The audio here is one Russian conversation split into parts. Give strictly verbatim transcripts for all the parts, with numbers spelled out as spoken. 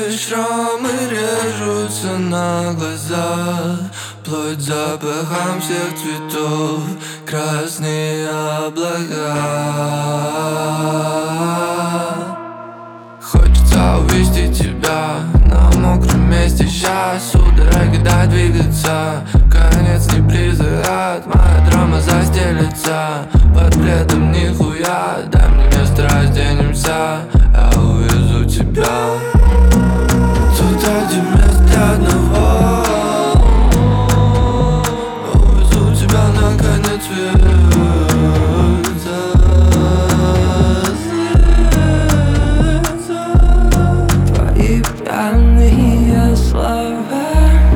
Твои шрамы режутся на глазах, плоть запахом всех цветов, красные облака. Хочется увести тебя на мокром месте сейчас, судороги дай двигаться, конец не близок, моя драма застелится под пледом нихуя. Дай мне место, разденемся, я увезу тебя туда, где вместо одного. Увезу тебя на конец света. Твои пьяные слова,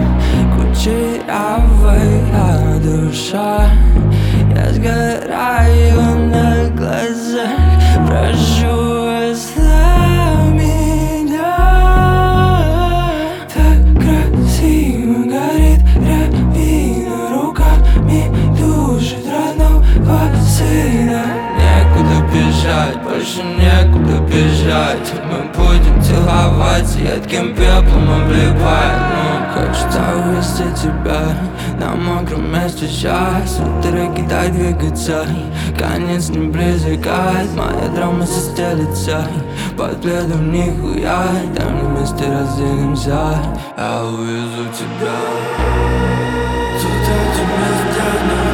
кучерявая душа. Я сгораю на глазах, прошу, оставь меня. Так красиво горит рябина, руками душит родного сына. Некуда бежать, больше некуда бежать. Мы будем целоваться, едким пеплом обливать. Но хочется увезти тебя на мокром месте сейчас, судороги дай двигаться, конец не близок, моя драма застелится под пледом нихуя. Дай мне место, разденемся, я увезу тебя туда, где вместо одного.